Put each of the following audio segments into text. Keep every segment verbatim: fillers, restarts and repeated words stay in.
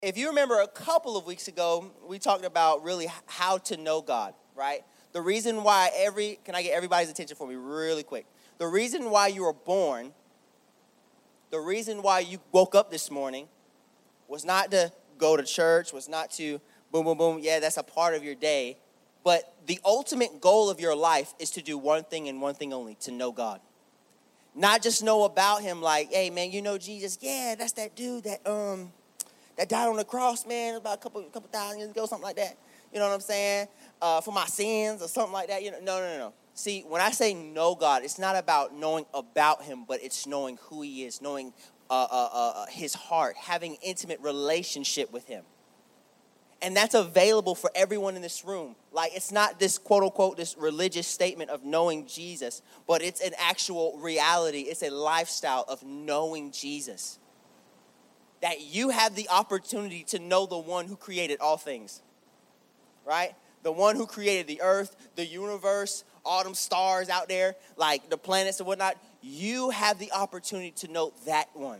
If you remember a couple of weeks ago, we talked about really how to know God, right? The reason why every, can I get everybody's attention for me really quick? The reason why you were born, the reason why you woke up this morning was not to go to church, was not to boom, boom, boom, yeah, that's a part of your day. But the ultimate goal of your life is to do one thing and one thing only, to know God. Not just know about him like, hey, man, you know Jesus? Yeah, that's that dude that um that died on the cross, man, about a couple couple thousand years ago, something like that. You know what I'm saying? Uh, for my sins or something like that. You know, no, no, no, no. See, when I say know God, it's not about knowing about him, but it's knowing who he is, knowing uh, uh, uh, his heart, having intimate relationship with him. And that's available for everyone in this room. Like, it's not this quote unquote, this religious statement of knowing Jesus, but it's an actual reality. It's a lifestyle of knowing Jesus. That you have the opportunity to know the one who created all things, right? The one who created the earth, the universe, all them stars out there, like the planets and whatnot. You have the opportunity to know that one.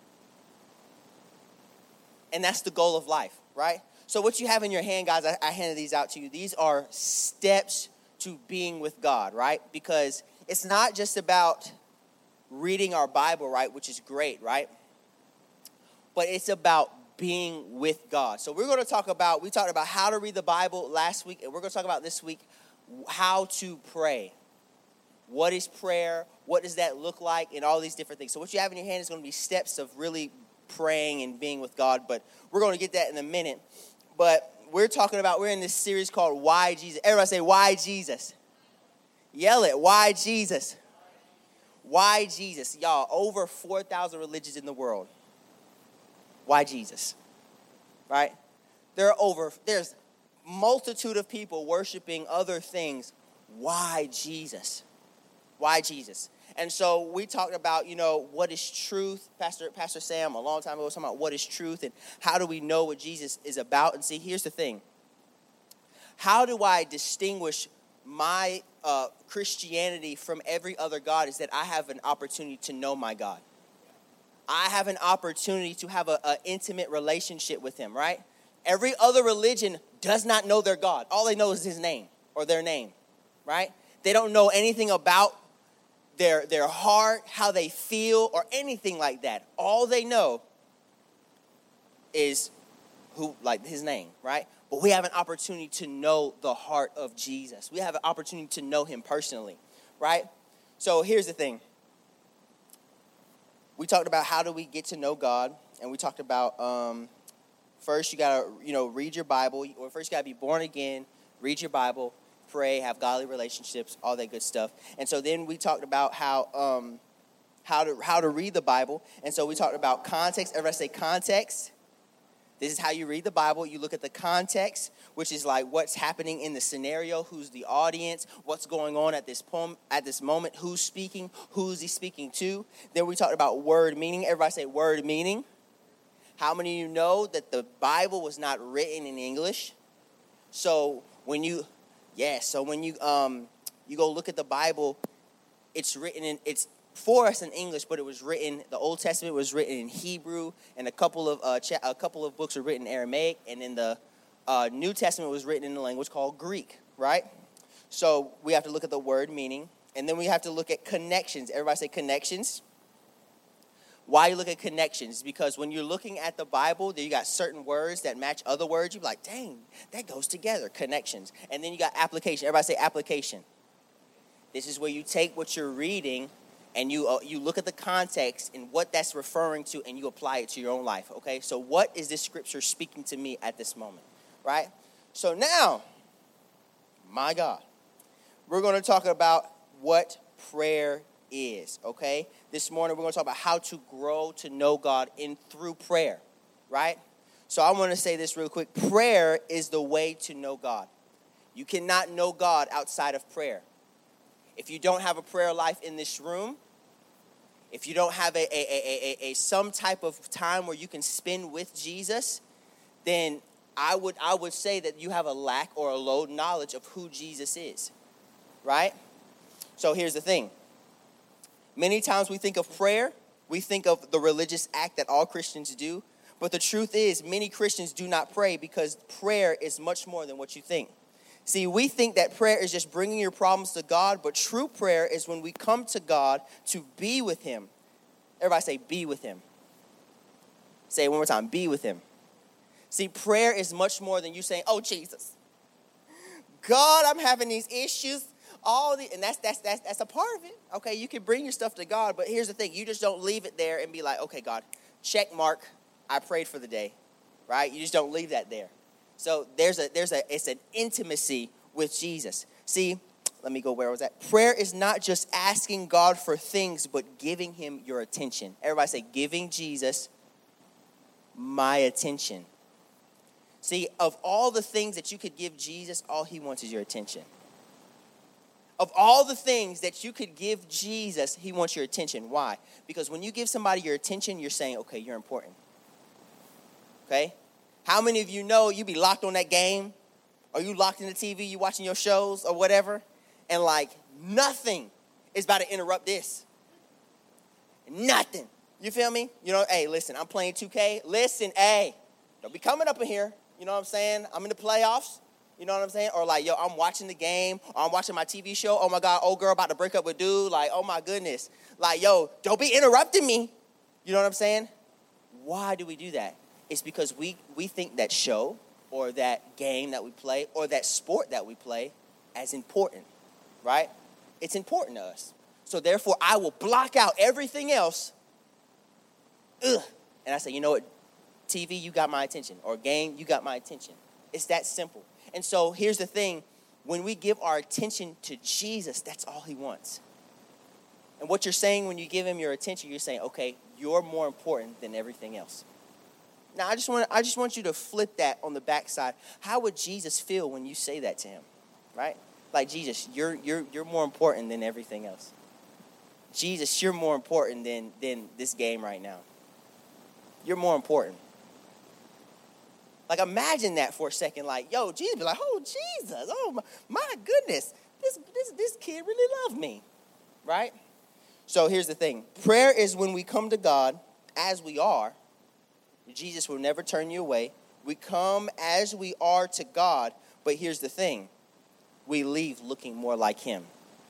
And that's the goal of life, right? So what you have in your hand, guys, I, I handed these out to you. These are steps to being with God, right? Because it's not just about reading our Bible, right, which is great, right? But it's about being with God. So we're going to talk about, we talked about how to read the Bible last week, and we're going to talk about this week how to pray. What is prayer? What does that look like? And all these different things. So what you have in your hand is going to be steps of really praying and being with God, but we're going to get that in a minute. But we're talking about, we're in this series called Why Jesus. Everybody say, why Jesus? Yell it, why Jesus? Why Jesus? Y'all, over four thousand religions in the world. Why Jesus? Right? There are over, there's multitude of people worshiping other things. Why Jesus? Why Jesus? And so we talked about, you know, what is truth? Pastor Pastor Sam, a long time ago, was talking about what is truth and how do we know what Jesus is about. And see, here's the thing. How do I distinguish my uh, Christianity from every other God is that I have an opportunity to know my God. I have an opportunity to have an intimate relationship with him, right? Every other religion does not know their God. All they know is his name or their name, right? They don't know anything about their their heart, how they feel, or anything like that. All they know is who, like his name, right? But we have an opportunity to know the heart of Jesus. We have an opportunity to know him personally, right? So here's the thing. We talked about how do we get to know God, and we talked about um, first you gotta you know read your Bible, or first you gotta be born again, read your Bible, pray, have godly relationships, all that good stuff. And so then we talked about how um, how to how to read the Bible. And so we talked about context. Everybody say context. This is how you read the Bible. You look at the context, which is like what's happening in the scenario, who's the audience, what's going on at this poem, at this moment, who's speaking, who's he speaking to. Then we talked about word meaning. Everybody say word meaning. How many of you know that the Bible was not written in English? So when you Yeah, so when you um you go look at the Bible, it's written in it's for us in English, but it was written. The Old Testament was written in Hebrew, and a couple of uh, cha- a couple of books were written in Aramaic, and then the uh, New Testament was written in a language called Greek. Right? So we have to look at the word meaning, and then we have to look at connections. Everybody say connections. Why you look at connections? Because when you're looking at the Bible, you got certain words that match other words. You're like, dang, that goes together, connections. And then you got application. Everybody say application. This is where you take what you're reading and you uh, you look at the context and what that's referring to, and you apply it to your own life, okay? So what is this scripture speaking to me at this moment, right? So now, my God, we're going to talk about what prayer is, okay? This morning we're going to talk about how to grow to know God in through prayer, right? So I want to say this real quick. Prayer is the way to know God. You cannot know God outside of prayer. If you don't have a prayer life in this room, if you don't have a, a, a, a, a some type of time where you can spend with Jesus, then I would I would say that you have a lack or a low knowledge of who Jesus is, right? So here's the thing. Many times we think of prayer, we think of the religious act that all Christians do, But the truth is, many Christians do not pray because prayer is much more than what you think. See, we think that prayer is just bringing your problems to God, but true prayer is when we come to God to be with him. Everybody say, be with him. Say it one more time, be with him. See, prayer is much more than you saying, oh, Jesus, God, I'm having these issues. All the, and that's that's that's that's a part of it. Okay, you can bring your stuff to God, but here's the thing: you just don't leave it there and be like, okay, God, check mark, I prayed for the day, right? You just don't leave that there. So there's a there's a it's an intimacy with Jesus. See, let me go where I was at. Prayer is not just asking God for things, but giving him your attention. Everybody say, giving Jesus my attention. See, of all the things that you could give Jesus, all he wants is your attention. Of all the things that you could give Jesus, he wants your attention. Why? Because when you give somebody your attention, you're saying, okay, you're important. Okay? How many of you know you be locked on that game? Or you locked in the T V, you watching your shows or whatever, and like nothing is about to interrupt this. Nothing. You feel me? You know, hey, listen, I'm playing two K. Listen, hey, don't be coming up in here. You know what I'm saying? I'm in the playoffs. You know what I'm saying? Or like, yo, I'm watching the game, or I'm watching my T V show. Oh, my God, old girl about to break up with dude. Like, oh, my goodness. Like, yo, don't be interrupting me. You know what I'm saying? Why do we do that? It's because we, we think that show or that game that we play or that sport that we play as important, right? It's important to us. So, therefore, I will block out everything else. Ugh. And I say, you know what? T V, you got my attention. Or game, you got my attention. It's that simple. And so here's the thing. When we give our attention to Jesus, that's all he wants. And what you're saying when you give him your attention, you're saying, okay, you're more important than everything else. Now, I just want I just want you to flip that on the backside. How would Jesus feel when you say that to him, right? Like, Jesus, you're you're you're more important than everything else. Jesus, you're more important than, than this game right now. You're more important. Like, imagine that for a second. Like, yo, Jesus be like, oh, Jesus, oh, my, my goodness. This, this, this kid really loved me, right? So here's the thing. Prayer is when we come to God as we are. Jesus will never turn you away. We come as we are to God, but here's the thing. We leave looking more like him.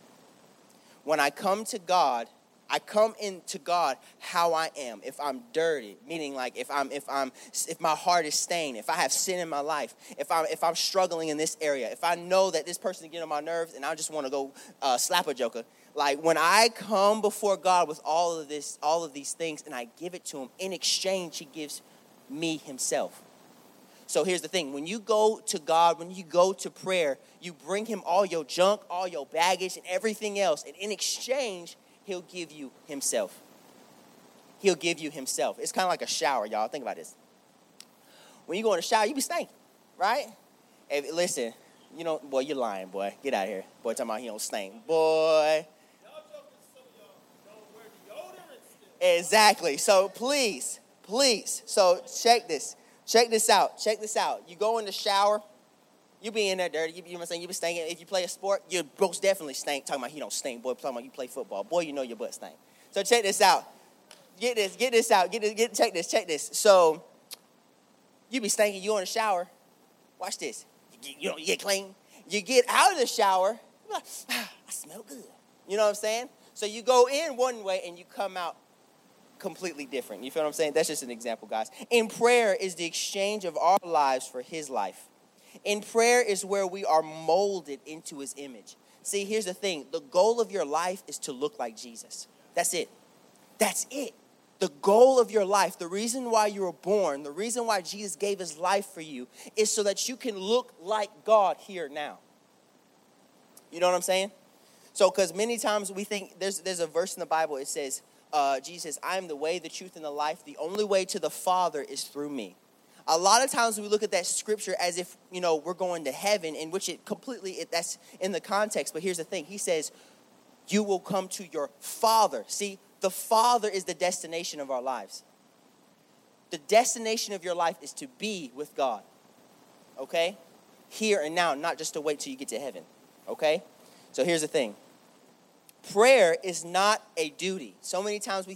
When I come to God, I come into God how I am. If I'm dirty, meaning like if I'm if I'm if my heart is stained, if I have sin in my life, if I'm if I'm struggling in this area, if I know that this person is getting on my nerves and I just want to go uh, slap a joker, like when I come before God with all of this, all of these things, and I give it to him, in exchange, he gives me himself. So here's the thing. When you go to God, when you go to prayer, you bring him all your junk, all your baggage, and everything else, and in exchange, he'll give you himself. He'll give you himself. It's kind of like a shower, y'all. Think about this. When you go in the shower, you be stinking, right? If, listen, you know, boy, you're lying, boy. Get out of here. Boy, talking about he don't stink. Boy. Y'all joking, some of y'all don't wear deodorant still. Exactly. So please, please. So check this. Check this out. Check this out. You go in the shower. You be in there dirty. You, you know what I'm saying? You be stinking. If you play a sport, you most definitely stink. Talking about he don't stink. Boy, talking about you play football. Boy, you know your butt stink. So check this out. Get this. Get this out. Get this. Get check this. Check this. So you be stinking. You in the shower. Watch this. You get, you know, you get clean. You get out of the shower. You're like, ah, I smell good. You know what I'm saying? So you go in one way and you come out completely different. You feel what I'm saying? That's just an example, guys. In prayer is the exchange of our lives for his life. In prayer is where we are molded into his image. See, here's the thing. The goal of your life is to look like Jesus. That's it. That's it. The goal of your life, the reason why you were born, the reason why Jesus gave his life for you is so that you can look like God here now. You know what I'm saying? So, because many times we think, there's, there's a verse in the Bible, it says, uh, Jesus says, I am the way, the truth, and the life. The only way to the Father is through me. A lot of times we look at that scripture as if, you know, we're going to heaven, in which it completely, it, that's in the context. But here's the thing. He says, you will come to your Father. See, the Father is the destination of our lives. The destination of your life is to be with God. Okay? Here and now, not just to wait till you get to heaven. Okay? So here's the thing. Prayer is not a duty. So many times we think,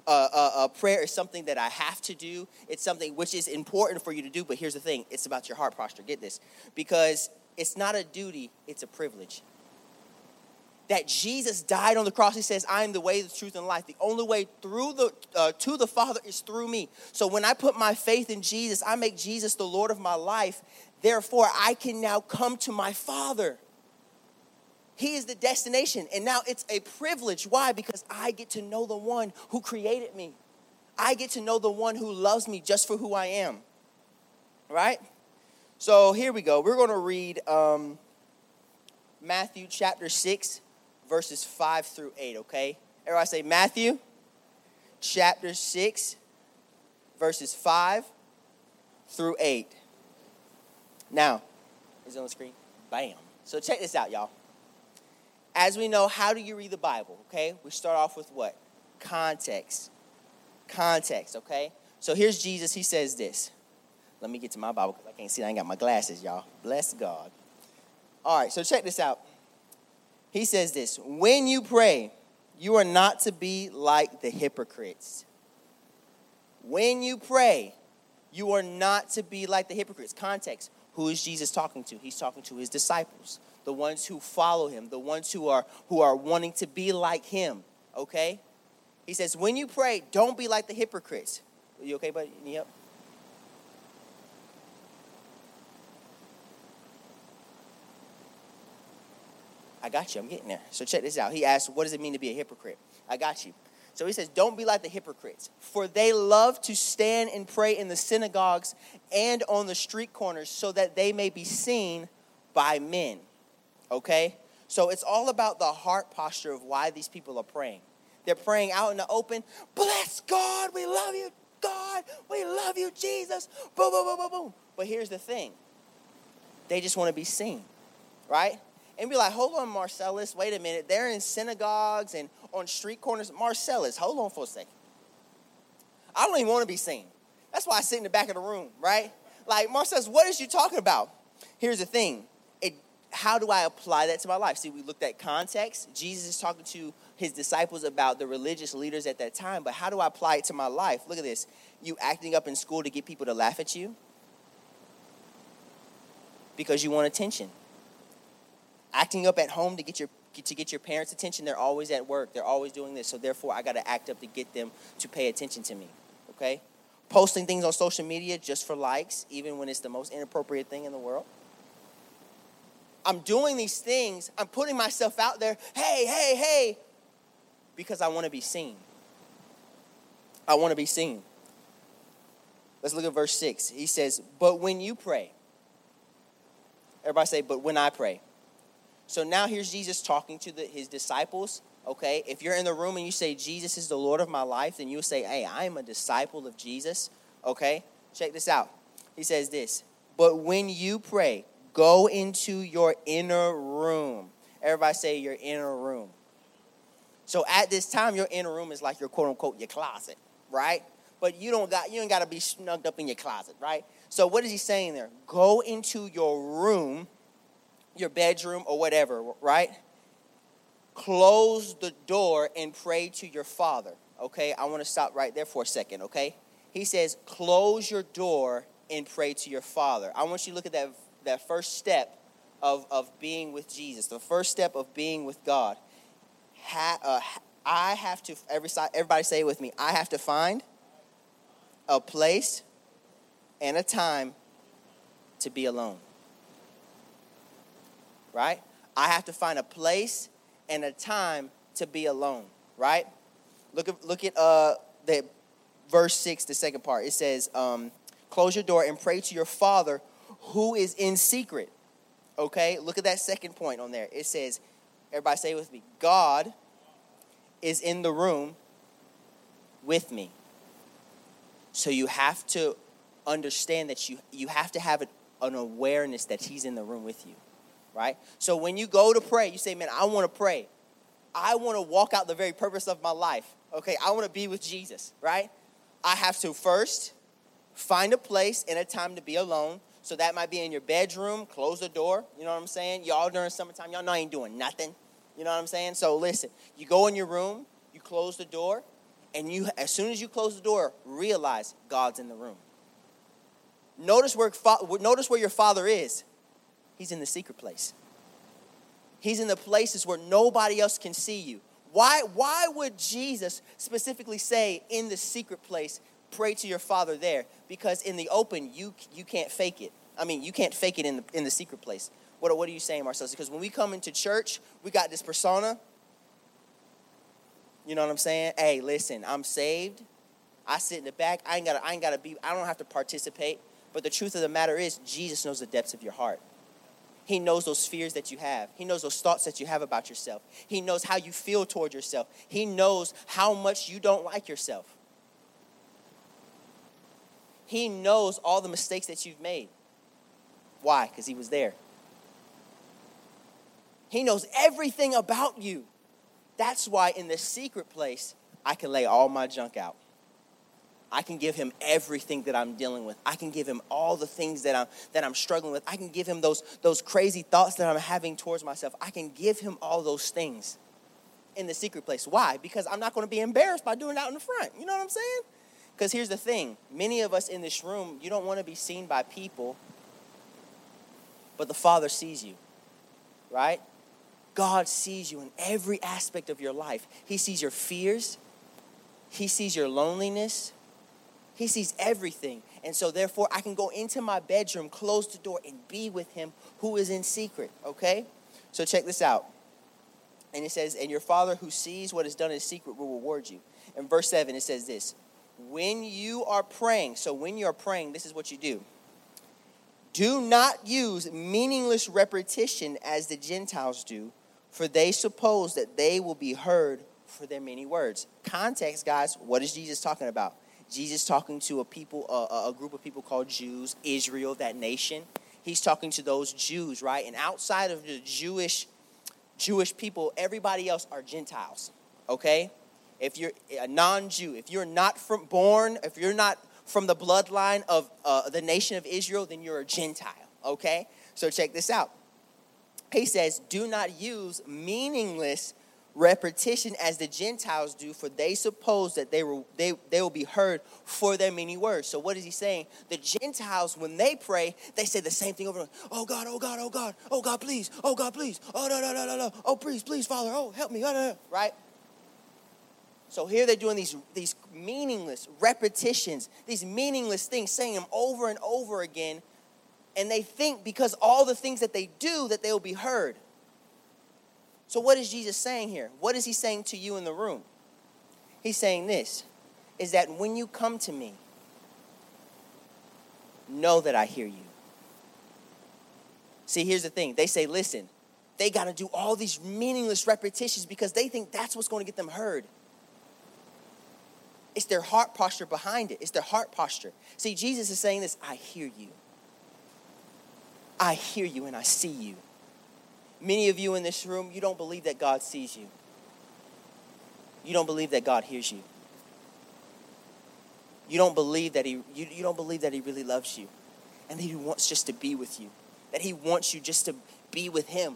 uh, uh, uh, prayer is something that I have to do. It's something which is important for you to do. But here's the thing. It's about your heart posture. Get this. Because it's not a duty. It's a privilege. That Jesus died on the cross. He says, I am the way, the truth, and life. The only way through the uh, to the Father is through me. So when I put my faith in Jesus, I make Jesus the Lord of my life. Therefore, I can now come to my Father. He is the destination. And now it's a privilege. Why? Because I get to know the one who created me. I get to know the one who loves me just for who I am. Right? So here we go. We're going to read um, Matthew chapter six. Verses five through eight, okay? Everybody say Matthew chapter six, verses five through eight. Now, is it on the screen? Bam. So check this out, y'all. As we know, how do you read the Bible, okay? We start off with what? Context. Context, okay? So here's Jesus. He says this. Let me get to my Bible because I can't see. I ain't got my glasses, y'all. Bless God. All right, so check this out. He says this, when you pray, you are not to be like the hypocrites. When you pray, you are not to be like the hypocrites. Context, who is Jesus talking to? He's talking to his disciples, the ones who follow him, the ones who are, who are wanting to be like him, okay? He says, when you pray, don't be like the hypocrites. Are you okay, buddy? Need help? I got you. I'm getting there. So check this out. He asked, what does it mean to be a hypocrite? I got you. So he says, don't be like the hypocrites, for they love to stand and pray in the synagogues and on the street corners so that they may be seen by men. Okay? So it's all about the heart posture of why these people are praying. They're praying out in the open. Bless God. We love you, God. We love you, Jesus. Boom, boom, boom, boom, boom. But here's the thing. They just want to be seen, right? And be like, hold on, Marcellus, wait a minute. They're in synagogues and on street corners. Marcellus, hold on for a second. I don't even want to be seen. That's why I sit in the back of the room, right? Like, Marcellus, what is you talking about? Here's the thing. It, how do I apply that to my life? See, we looked at context. Jesus is talking to his disciples about the religious leaders at that time. But how do I apply it to my life? Look at this. You acting up in school to get people to laugh at you because you want attention. Acting up at home to get your to get your parents' attention. They're always at work. They're always doing this. So therefore, I got to act up to get them to pay attention to me. Okay? Posting things on social media just for likes, even when it's the most inappropriate thing in the world. I'm doing these things. I'm putting myself out there. Hey, hey, hey. Because I want to be seen. I want to be seen. Let's look at verse six. He says, but when you pray. Everybody say, but when I pray. So now here's Jesus talking to the, his disciples, okay? If you're in the room and you say, Jesus is the Lord of my life, then you'll say, hey, I am a disciple of Jesus, okay? Check this out. He says this, but when you pray, go into your inner room. Everybody say your inner room. So at this time, your inner room is like your quote-unquote your closet, right? But you don't got you ain't got to be snugged up in your closet, right? So what is he saying there? Go into your room, your bedroom or whatever, right? Close the door and pray to your Father, okay? I want to stop right there for a second, okay? He says, close your door and pray to your Father. I want you to look at that, that first step of, of being with Jesus, the first step of being with God. Ha, uh, I have to, every, everybody say it with me, I have to find a place and a time to be alone. Right? I have to find a place and a time to be alone, right? Look at look at uh the verse six, the second part. It says, um, close your door and pray to your Father who is in secret. Okay? Look at that second point on there. It says, everybody say it with me, God is in the room with me. So you have to understand that you you have to have an awareness that he's in the room with you. Right? So when you go to pray, you say, man, I want to pray. I want to walk out the very purpose of my life. Okay, I want to be with Jesus, right? I have to first find a place and a time to be alone. So that might be in your bedroom, close the door. You know what I'm saying? Y'all during summertime, y'all know I ain't doing nothing. You know what I'm saying? So listen, you go in your room, you close the door, And you, as soon as you close the door, realize God's in the room. Notice where, notice where your Father is. He's in the secret place. He's in the places where nobody else can see you. Why, why would Jesus specifically say in the secret place, pray to your Father there? Because in the open, you, you can't fake it. I mean, you can't fake it in the, in the secret place. What, what are you saying, Marcellus? Because when we come into church, we got this persona. You know what I'm saying? Hey, listen, I'm saved. I sit in the back. I ain't gotta, I ain't gotta be, I don't have to participate. But the truth of the matter is, Jesus knows the depths of your heart. He knows those fears that you have. He knows those thoughts that you have about yourself. He knows how you feel toward yourself. He knows how much you don't like yourself. He knows all the mistakes that you've made. Why? Because he was there. He knows everything about you. That's why in the secret place, I can lay all my junk out. I can give him everything that I'm dealing with. I can give him all the things that I'm that I'm struggling with. I can give him those, those crazy thoughts that I'm having towards myself. I can give him all those things in the secret place. Why? Because I'm not going to be embarrassed by doing it out in the front. You know what I'm saying? Because here's the thing. Many of us in this room, you don't want to be seen by people, but the Father sees you, right? God sees you in every aspect of your life. He sees your fears. He sees your loneliness. He sees everything. And so therefore, I can go into my bedroom, close the door, and be with him who is in secret, okay? So check this out. And it says, and your Father who sees what is done in secret will reward you. In verse seven, it says this. When you are praying, so when you're praying, this is what you do. Do not use meaningless repetition as the Gentiles do, for they suppose that they will be heard for their many words. Context, guys, what is Jesus talking about? Jesus talking to a people, a, a group of people called Jews, Israel, that nation. He's talking to those Jews, right? And outside of the Jewish, Jewish people, everybody else are Gentiles, okay? If you're a non-Jew, if you're not from born, if you're not from the bloodline of uh, the nation of Israel, then you're a Gentile, okay? So check this out. He says, do not use meaningless repetition as the Gentiles do, for they suppose that they will they, they will be heard for their many words. So what is he saying? The Gentiles, when they pray, they say the same thing over and over. Oh God, oh God, oh God, oh God, please, oh God, please, oh no, no, no, no, no, oh please, please, Father, oh help me, oh, no, no. Right? So here they're doing these, these meaningless repetitions, these meaningless things, saying them over and over again, and they think because all the things that they do that they will be heard. So what is Jesus saying here? What is he saying to you in the room? He's saying this, is that when you come to me, know that I hear you. See, here's the thing. They say, listen, they got to do all these meaningless repetitions because they think that's what's going to get them heard. It's their heart posture behind it. It's their heart posture. See, Jesus is saying this, I hear you. I hear you and I see you. Many of you in this room, you don't believe that God sees you. You don't believe that God hears you. You don't believe that he you, you don't believe that he really loves you and that he wants just to be with you. That he wants you just to be with him.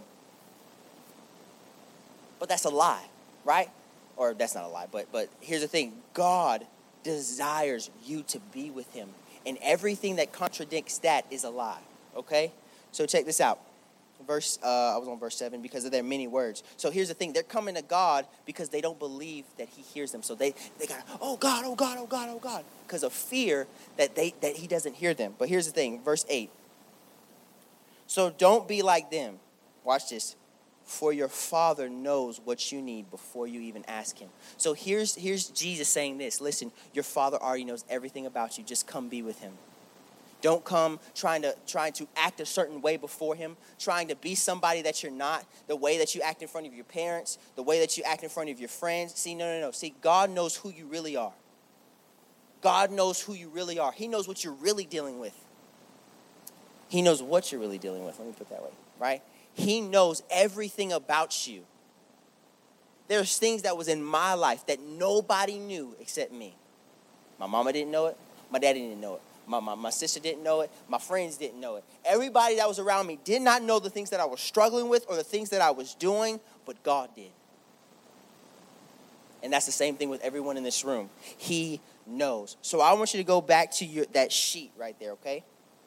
But that's a lie, right? Or that's not a lie, but but here's the thing. God desires you to be with him. And everything that contradicts that is a lie, okay? So check this out. Verse, uh, I was on verse seven because of their many words. So here's the thing. They're coming to God because they don't believe that he hears them. So they, they got, oh God, oh God, oh God, oh God. Because of fear that they that he doesn't hear them. But here's the thing. Verse eight. So don't be like them. Watch this. For your Father knows what you need before you even ask him. So here's, here's Jesus saying this. Listen, your Father already knows everything about you. Just come be with him. Don't come trying to trying to act a certain way before him, trying to be somebody that you're not, the way that you act in front of your parents, the way that you act in front of your friends. See, no, no, no. See, God knows who you really are. God knows who you really are. He knows what you're really dealing with. He knows what you're really dealing with. Let me put it that way, right? He knows everything about you. There's things that was in my life that nobody knew except me. My mama didn't know it. My daddy didn't know it. My, my, my sister didn't know it. My friends didn't know it. Everybody that was around me did not know the things that I was struggling with or the things that I was doing, but God did. And that's the same thing with everyone in this room. He knows. So I want you to go back to your that sheet right there, okay?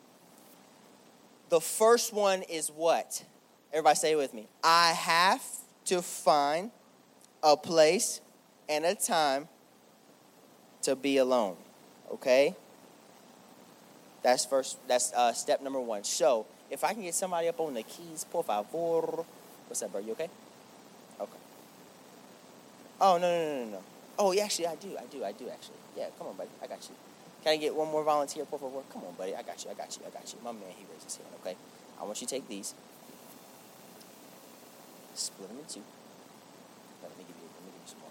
The first one is what? Everybody say it with me. I have to find a place and a time to be alone, okay? That's first. That's uh, step number one. So if I can get somebody up on the keys, por favor. What's up, bro? You okay? Okay. Oh, no, no, no, no, no. Oh, yeah, actually, I do. I do. I do, actually. Yeah, come on, buddy. I got you. Can I get one more volunteer, por favor? Come on, buddy. I got you. I got you. I got you. My man, he raised his hand, okay? I want you to take these. Split them in two. Let me give you, let me give you some more.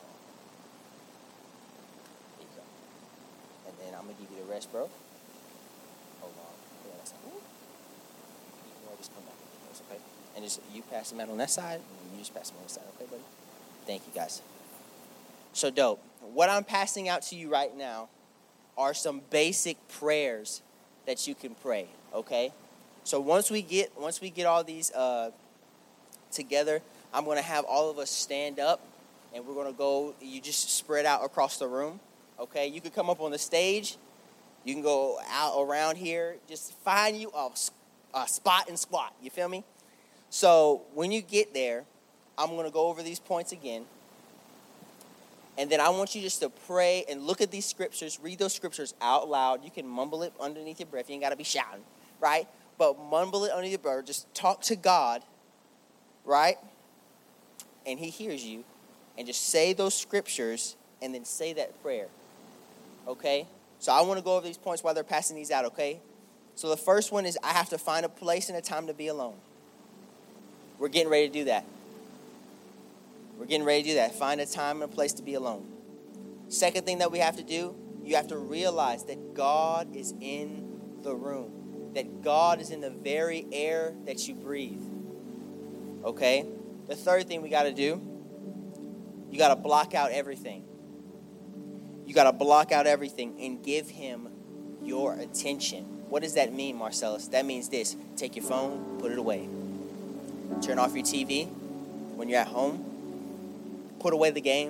There you go. And then I'm going to give you the rest, bro. Hold on. Put that aside. Ooh. You can always come back and get those, okay? And just you pass them out on that side, and you just pass them on this side, okay, buddy? Thank you, guys. So dope. What I'm passing out to you right now are some basic prayers that you can pray, okay? So once we get once we get all these uh, together, I'm going to have all of us stand up, and we're going to go, you just spread out across the room, okay? You can come up on the stage. You can go out around here. Just find you a, a spot and squat, you feel me? So when you get there, I'm going to go over these points again. And then I want you just to pray and look at these scriptures. Read those scriptures out loud. You can mumble it underneath your breath. You ain't got to be shouting, right? But mumble it underneath your breath. Just talk to God, right? And he hears you. And just say those scriptures and then say that prayer, okay? So I want to go over these points while they're passing these out, okay? So the first one is I have to find a place and a time to be alone. We're getting ready to do that. We're getting ready to do that. Find a time and a place to be alone. Second thing that we have to do, you have to realize that God is in the room. That God is in the very air that you breathe. Okay? The third thing we got to do, you got to block out everything. You got to block out everything and give him your attention. What does that mean, Marcellus? That means this. Take your phone, put it away. Turn off your T V when you're at home. Put away the game.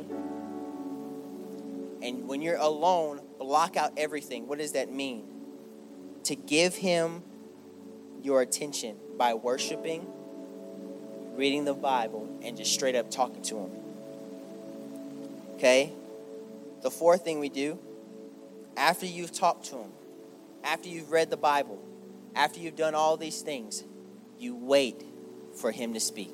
And when you're alone, block out everything. What does that mean? To give him your attention by worshiping, reading the Bible, and just straight up talking to him. Okay? The fourth thing we do, after you've talked to him, after you've read the Bible, after you've done all these things, you wait for him to speak.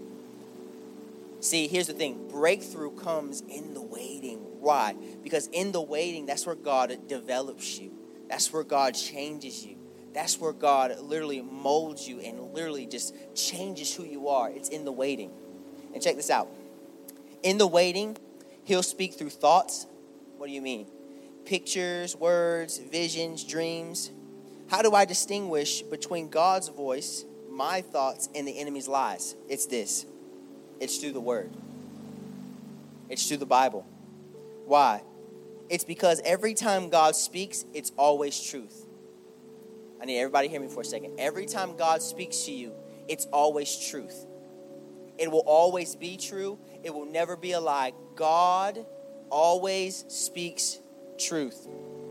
See, here's the thing. Breakthrough comes in the waiting. Why? Because in the waiting, that's where God develops you. That's where God changes you. That's where God literally molds you and literally just changes who you are. It's in the waiting. And check this out. In the waiting, he'll speak through thoughts. What do you mean? Pictures, words, visions, dreams. How do I distinguish between God's voice, my thoughts, and the enemy's lies? It's this. It's through the word. It's through the Bible. Why? It's because every time God speaks, it's always truth. I need everybody to hear me for a second. Every time God speaks to you, it's always truth. It will always be true. It will never be a lie. God always speaks truth.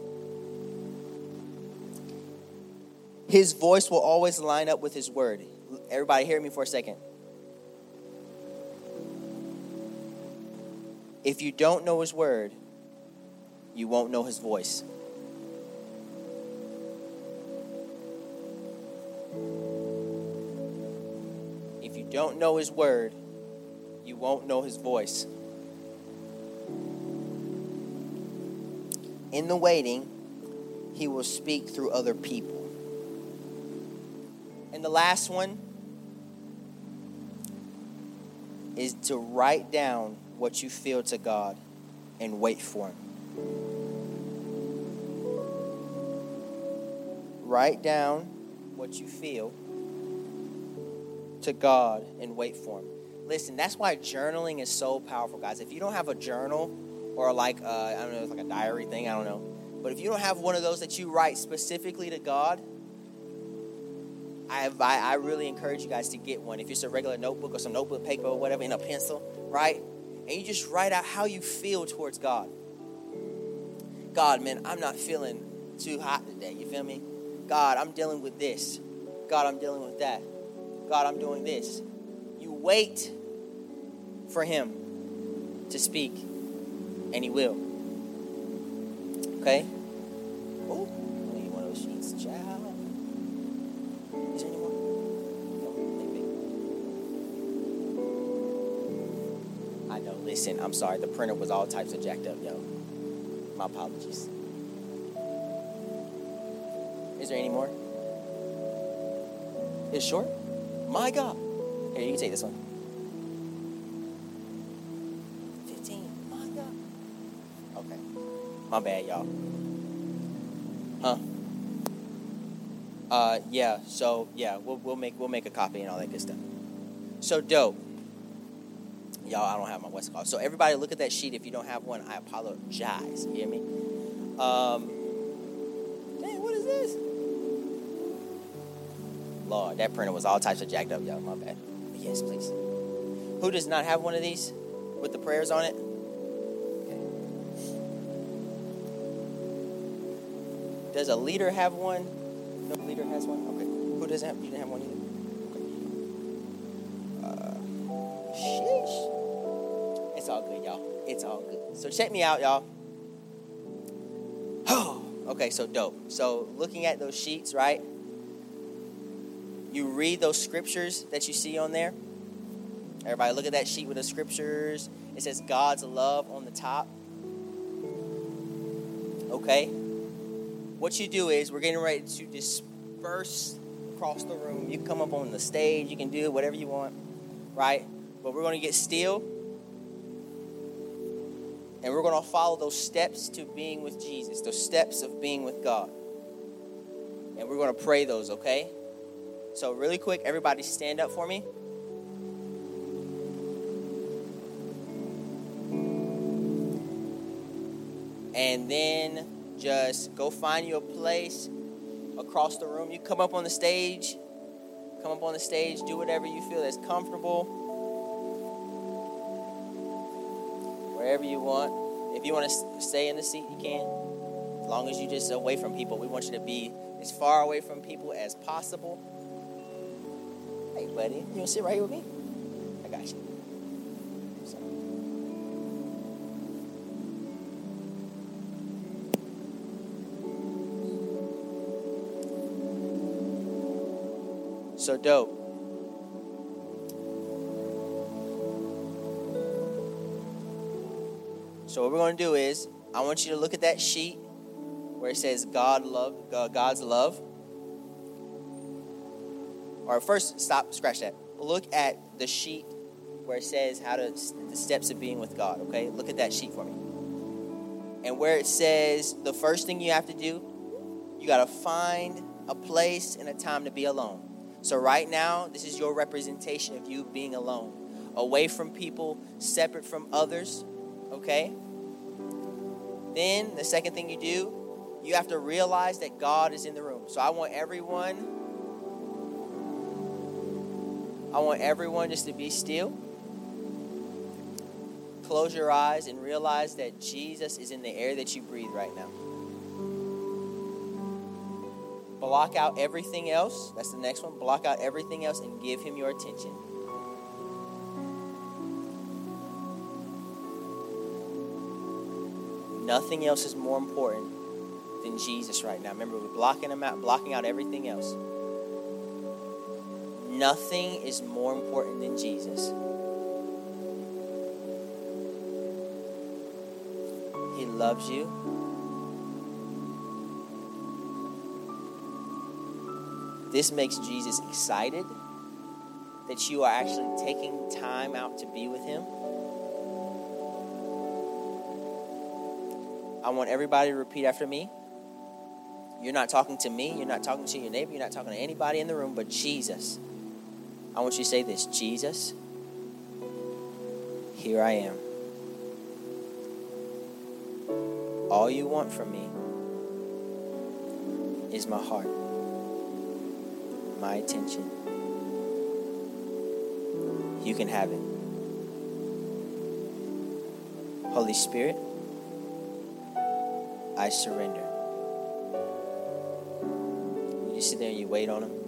His voice will always line up with his word. Everybody hear me for a second. If you don't know his word, you won't know his voice. If you don't know his word, you won't know his voice. In the waiting, he will speak through other people. And the last one is to write down what you feel to God and wait for him. Write down what you feel to God and wait for him. Listen, that's why journaling is so powerful, guys. If you don't have a journal or like, uh, I don't know, it's like a diary thing, I don't know. But if you don't have one of those that you write specifically to God, I, have, I, I really encourage you guys to get one. If it's a regular notebook or some notebook paper or whatever, and a pencil, right? and you just write out how you feel towards God. God, man, I'm not feeling too hot today. You feel me? God, I'm dealing with this. God, I'm dealing with that. God, I'm doing this. You wait for him to speak, and he will. Okay? Oh, I need one of those sheets, child. Is there any more? No, maybe. I know, listen, I'm sorry. The printer was all types of jacked up, yo. My apologies. Is there any more? It's short? My God. Here, you can take this one. fifteen. My God. Okay. My bad, y'all. Huh? Uh, yeah. So yeah, we'll we'll make we'll make a copy and all that good stuff. So dope. Y'all, I don't have my West Coast. So everybody, look at that sheet. If you don't have one, I apologize. You hear me? Um. Dang, what is this? Lord, that printer was all types of jacked up, y'all. My bad. Yes, please. Who does not have one of these with the prayers on it? Okay. Does a leader have one? No leader has one? Okay. Who doesn't have? You didn't have one either? Okay. Uh, sheesh. It's all good, y'all. It's all good. So check me out, y'all. Oh, okay, so dope. So looking at those sheets, right? You read those scriptures that you see on there. Everybody look at that sheet with the scriptures. It says God's love on the top. Okay. What you do is we're getting ready to disperse across the room. You can come up on the stage. You can do whatever you want. Right? But we're going to get still. And we're going to follow those steps to being with Jesus. Those steps of being with God. And we're going to pray those, okay? So really quick, everybody stand up for me. And then just go find you a place across the room. You come up on the stage. Come up on the stage. Do whatever you feel is comfortable. Wherever you want. If you want to stay in the seat, you can. As long as you're just away from people. We want you to be as far away from people as possible. Hey, buddy, you want to sit right here with me? I got you. So. So dope. So what we're going to do is, I want you to look at that sheet where it says God love, uh, God's love. Or first, stop, scratch that. Look at the sheet where it says how to, the steps of being with God, okay? Look at that sheet for me. And where it says the first thing you have to do, you got to find a place and a time to be alone. So right now, this is your representation of you being alone. Away from people, separate from others, okay? Then, the second thing you do, you have to realize that God is in the room. So I want everyone... I want everyone just to be still. Close your eyes and realize that Jesus is in the air that you breathe right now. Block out everything else. That's the next one. Block out everything else and give him your attention. Nothing else is more important than Jesus right now. Remember, we're blocking him out, blocking out everything else. Nothing is more important than Jesus. He loves you. This makes Jesus excited that you are actually taking time out to be with him. I want everybody to repeat after me. You're not talking to me. You're not talking to your neighbor. You're not talking to anybody in the room but Jesus. I want you to say this. Jesus, here I am. All you want from me is my heart, my attention. You can have it. Holy Spirit, I surrender. You sit there and you wait on him.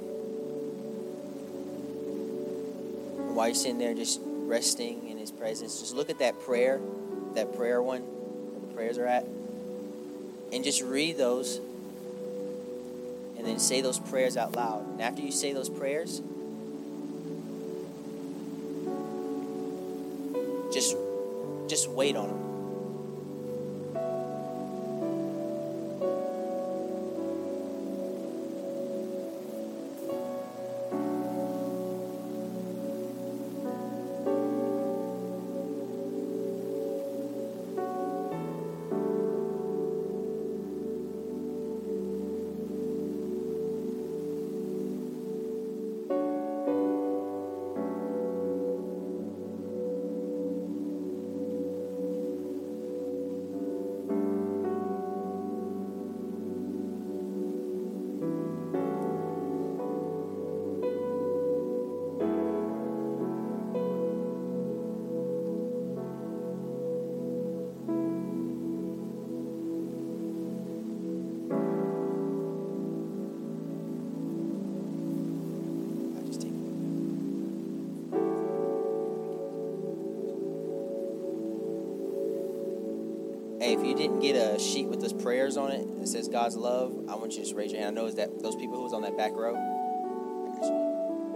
And while you're sitting there just resting in his presence, just look at that prayer, that prayer one, where the prayers are at, and just read those, and then say those prayers out loud. And after you say those prayers, just, just wait on him. Hey, if you didn't get a sheet with those prayers on it that says God's love, I want you to just raise your hand. I know that those people who was on that back row. I got you.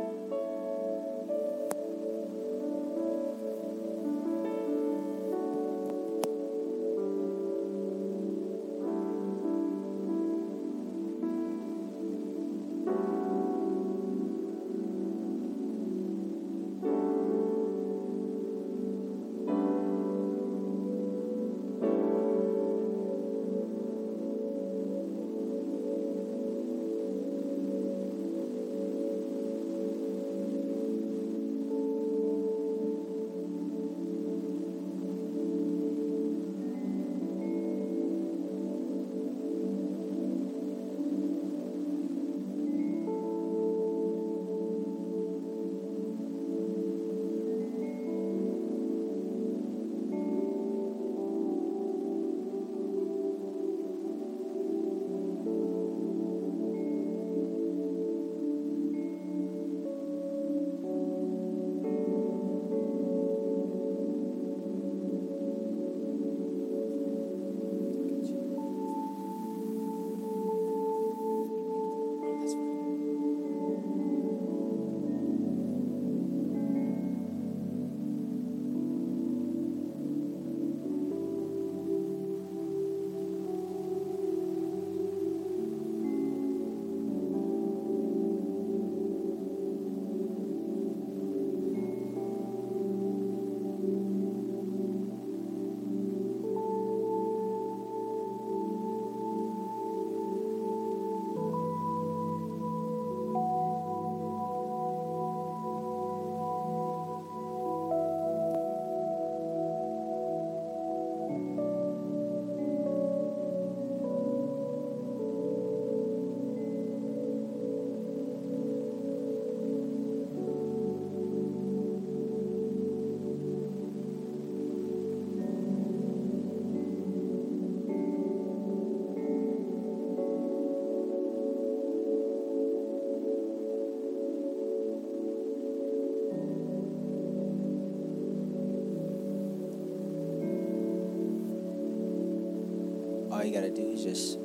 All you gotta do is just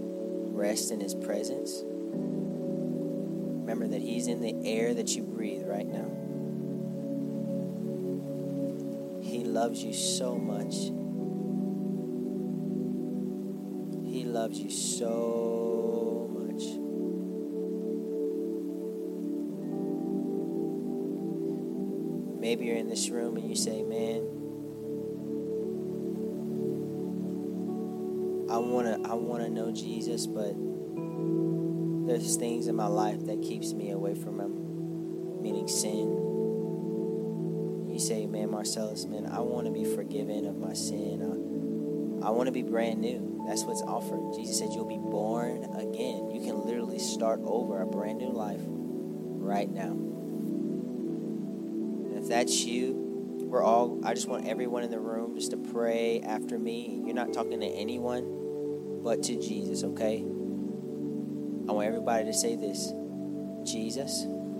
rest in his presence. Remember that he's in the air that you breathe right now. He loves you so much. He loves you so much. Maybe you're in this room and you say, man, I wanna I wanna know Jesus, but there's things in my life that keeps me away from him, meaning sin. You say, man, Marcellus, man, I want to be forgiven of my sin. I, I want to be brand new. That's what's offered. Jesus said you'll be born again. You can literally start over a brand new life right now. And if that's you, we're all, I just want everyone in the room just to pray after me. You're not talking to anyone but to Jesus, okay? I want everybody to say this. Jesus,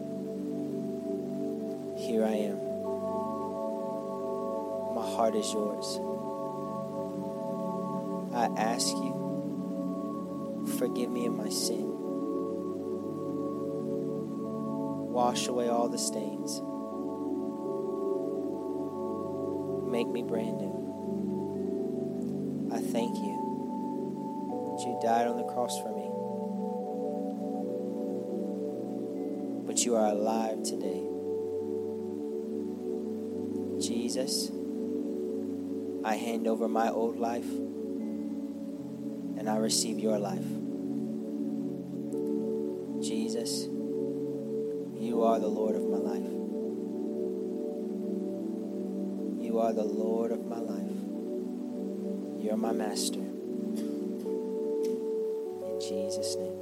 here I am. My heart is yours. I ask you, forgive me of my sin. Wash away all the stains. Make me brand new. I thank you that you died on the cross for me. But you are alive today. Jesus, I hand over my old life and I receive your life. Jesus, you are the Lord of my life. You are the Lord of my life. You're my master. In Jesus' name.